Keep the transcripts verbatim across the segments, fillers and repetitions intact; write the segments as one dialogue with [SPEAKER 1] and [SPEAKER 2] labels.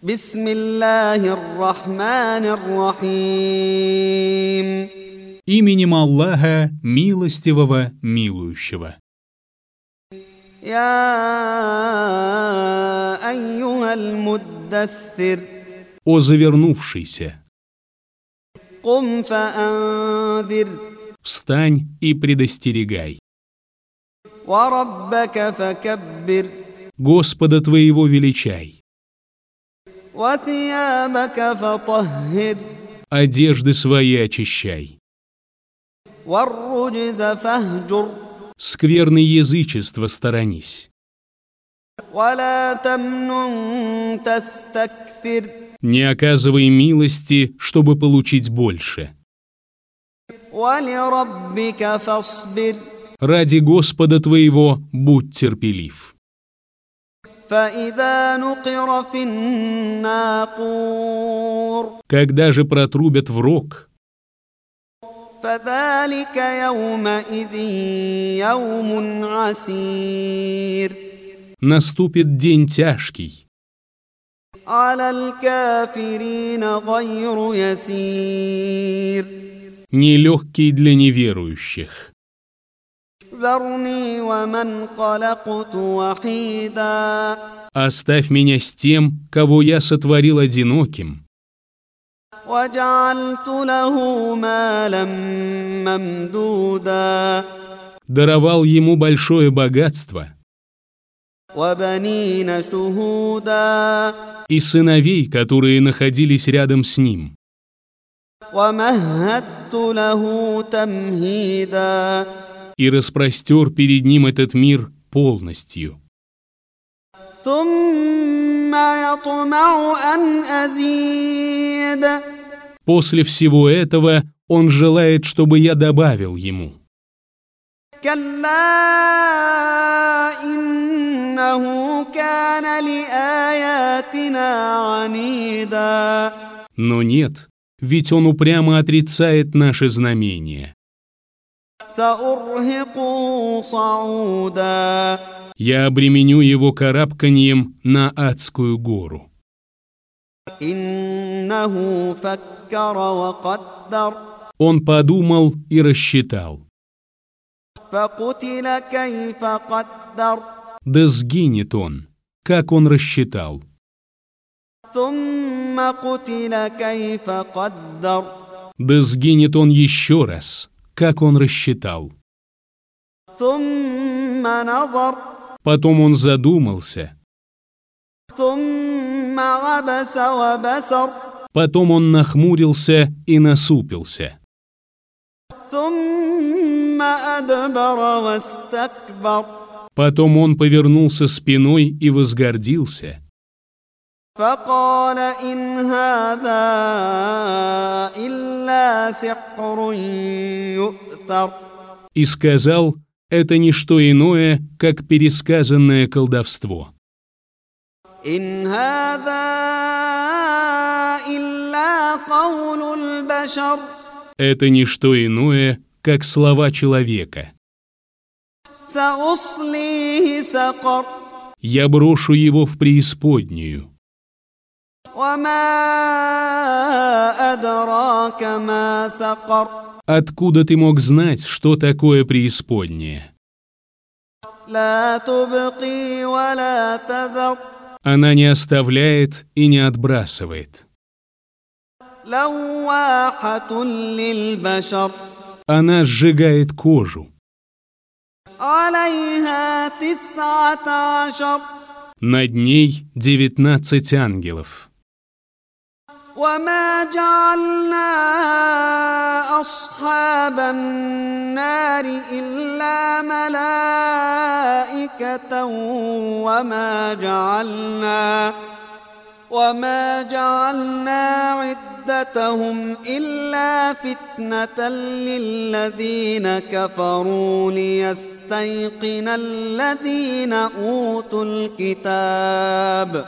[SPEAKER 1] Бисмиллахир-рахманир-рахим.
[SPEAKER 2] Именем Аллаха, милостивого, милующего.
[SPEAKER 1] Я айюхаль муддассир.
[SPEAKER 2] О завернувшийся!
[SPEAKER 1] Кум фаандир.
[SPEAKER 2] Встань и предостерегай.
[SPEAKER 1] Ва раббака факаббир.
[SPEAKER 2] Господа твоего величай.
[SPEAKER 1] Ва сиябака фатаххир.
[SPEAKER 2] Одежды свои очищай.
[SPEAKER 1] Ва руджза фахджур.
[SPEAKER 2] Скверны язычества сторонись.
[SPEAKER 1] Ва ла тамнун тастакфир.
[SPEAKER 2] Не оказывай милости, чтобы получить больше.
[SPEAKER 1] Ва ли раббика фасбир.
[SPEAKER 2] Ради Господа твоего будь терпелив.
[SPEAKER 1] فإذا نقر في الناقور.
[SPEAKER 2] Когда же протрубят в рог,
[SPEAKER 1] فذلك يومئذ يوم عسير.
[SPEAKER 2] наступит день тяжкий.
[SPEAKER 1] على الكافرين غير يسير.
[SPEAKER 2] Нелегкий для неверующих.
[SPEAKER 1] ذرني ومن خلقت وحيدا.
[SPEAKER 2] Оставь меня с тем, кого я сотворил одиноким.
[SPEAKER 1] وجعلت له مالا ممدودا.
[SPEAKER 2] Даровал ему большое богатство.
[SPEAKER 1] وبنين شهودا.
[SPEAKER 2] И сыновей, которые находились рядом с ним.
[SPEAKER 1] ومهدت له تمهيدا.
[SPEAKER 2] И распростер перед ним этот мир полностью.
[SPEAKER 1] ثم يطمع أن أزيد.
[SPEAKER 2] После всего этого он желает, чтобы я добавил ему.
[SPEAKER 1] كلا إنه كان لآياتنا عنيدا.
[SPEAKER 2] Но нет, ведь он упрямо отрицает наши знамения.
[SPEAKER 1] سأرهقه صعودا.
[SPEAKER 2] Я обременю его карабканьем на адскую гору.
[SPEAKER 1] إنه فكر وقدر.
[SPEAKER 2] Он подумал и рассчитал.
[SPEAKER 1] فقتل كيف قدر.
[SPEAKER 2] Да сгинет он, как он рассчитал.
[SPEAKER 1] ثم قتل كيف قدر.
[SPEAKER 2] Да сгинет он еще раз, как он рассчитал.
[SPEAKER 1] ثم نظر.
[SPEAKER 2] Потом он задумался.
[SPEAKER 1] ثم عبس وبسر.
[SPEAKER 2] Потом он нахмурился и насупился.
[SPEAKER 1] ثم أدبر واستكبر.
[SPEAKER 2] Потом он повернулся спиной и возгордился.
[SPEAKER 1] فقال إن هذا إلا سحر يؤثر.
[SPEAKER 2] И сказал, это не что иное, как пересказанное колдовство.
[SPEAKER 1] إن هذا إلا قول البشر.
[SPEAKER 2] Это не что иное, как слова человека.
[SPEAKER 1] سأصليه سقر.
[SPEAKER 2] Я брошу его в преисподнюю.
[SPEAKER 1] وما أدراك ما سقر.
[SPEAKER 2] Откуда ты мог знать, что такое преисподняя?
[SPEAKER 1] لا تبقي ولا تذر.
[SPEAKER 2] Она не оставляет и не отбрасывает.
[SPEAKER 1] لواحة للبشر.
[SPEAKER 2] Она сжигает кожу.
[SPEAKER 1] عليها تسعة عشر.
[SPEAKER 2] Над ней девятнадцать ангелов.
[SPEAKER 1] وما جعلنا أصحاب النار إلا ملائكة وما جعلنا وما جعلنا عدتهم إلا فتنة للذين كفروا ليستيقن الذين أوتوا الكتاب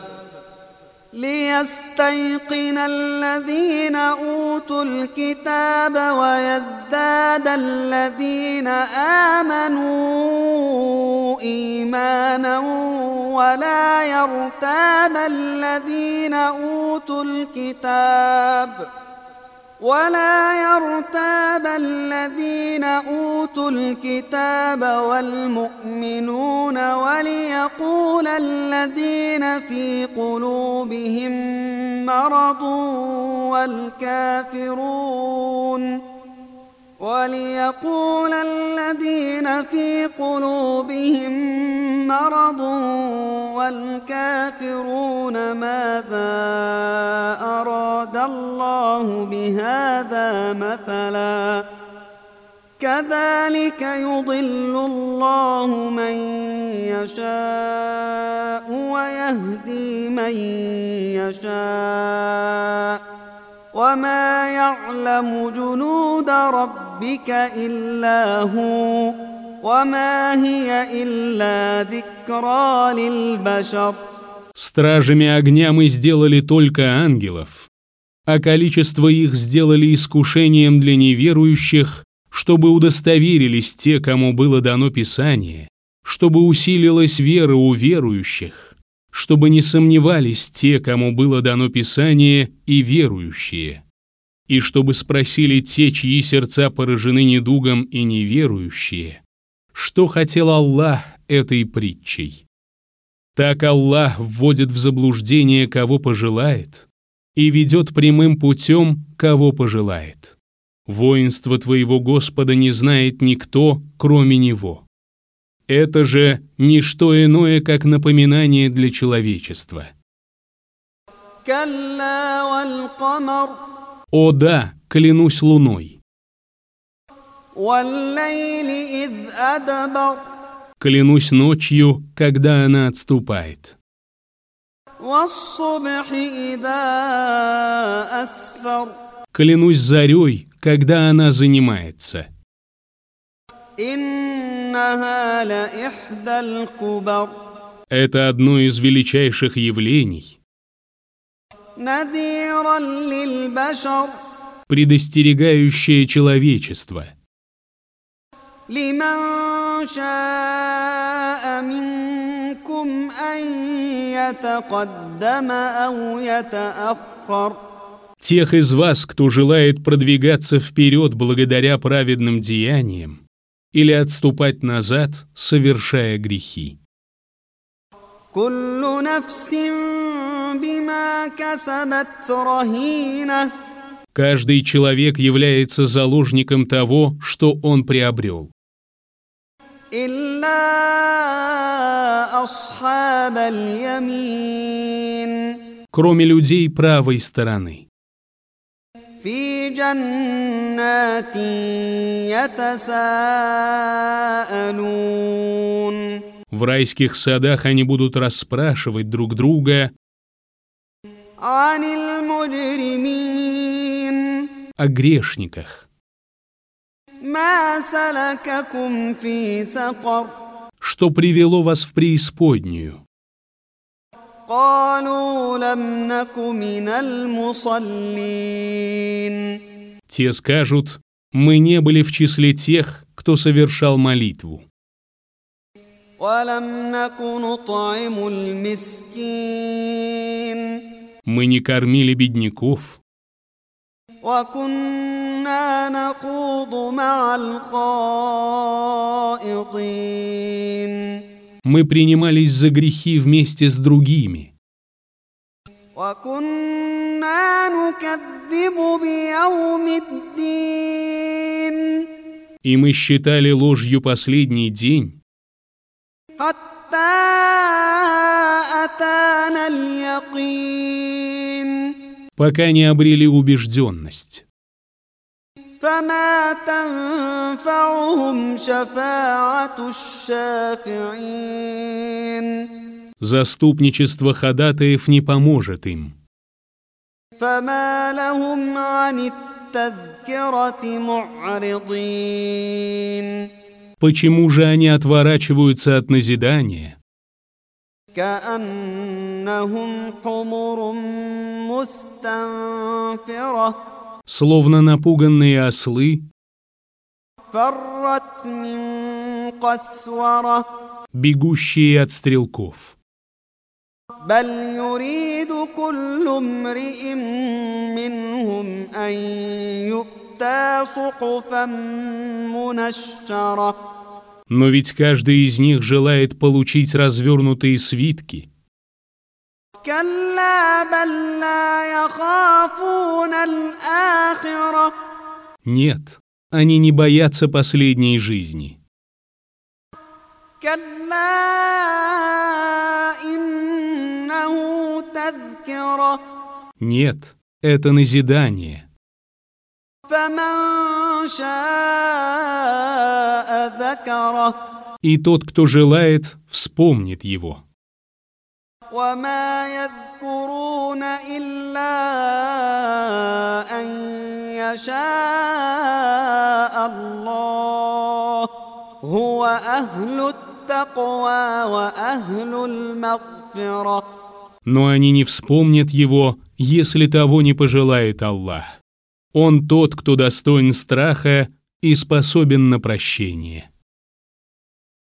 [SPEAKER 1] ليستيقن الذين أوتوا الكتاب ويزداد الذين آمنوا إيمانا ولا يرتاب الذين أوتوا الكتاب ولا يرتاب الذين أوتوا الكتاب والمؤمنون وليقول الذين في قلوبهم مرض والكافرون وليقول الذين في قلوبهم مرض والكافرون ماذا أراد الله بهذا مثلا كذلك يضل الله من يشاء ويهدي من يشاء وما يعلم جنود ربك إلا هو وما هي إلا ذكرى للبشر.
[SPEAKER 2] Стражами огня мы сделали только ангелов, а количество их сделали искушением для неверующих, чтобы удостоверились те, кому было дано Писание, чтобы усилилась вера у верующих, чтобы не сомневались те, кому было дано Писание, и верующие, и чтобы спросили те, чьи сердца поражены недугом и неверующие, что хотел Аллах этой притчей. Так Аллах вводит в заблуждение, кого пожелает, и ведет прямым путем, кого пожелает. Воинство твоего Господа не знает никто, кроме Него. Это же не что иное, как напоминание для человечества. О да, клянусь луной. Клянусь ночью, когда она отступает. Клянусь зарей, когда она занимается. Это одно из величайших явлений, предостерегающее человечество. Тех из вас, кто желает продвигаться вперед благодаря праведным деяниям, или отступать назад, совершая грехи. Каждый человек является заложником того, что он приобрел. Кроме людей правой стороны. В райских садах они будут расспрашивать друг друга о грешниках. Что привело вас в преисподнюю? Те скажут: мы не были в числе тех, кто совершал молитву. Мы не кормили бедняков. Мы принимались за грехи вместе с другими. И мы считали ложью последний день, пока не обрели убежденность. Заступничество ходатаев не поможет им. Почему же они отворачиваются от назидания? Словно напуганные ослы, бегущие от стрелков.
[SPEAKER 1] بل يريد كل امرئ منهم أن يؤتى صحفا منشرة.
[SPEAKER 2] Но ведь каждый из них желает получить развернутые свитки.
[SPEAKER 1] كلا بل لا يخافون الآخرة.
[SPEAKER 2] Нет, они не боятся последней жизни.
[SPEAKER 1] كلا إنه تذكرة.
[SPEAKER 2] Нет, это назидание.
[SPEAKER 1] فمن شاء ذكره.
[SPEAKER 2] И тот, кто желает, вспомнит его.
[SPEAKER 1] وما يذكرون إلا أن يشاء الله هو أهل التقوى وأهل المغفرة.
[SPEAKER 2] Но они не вспомнят его, если того не пожелает Аллах. Он тот, кто достоин страха и способен на прощение.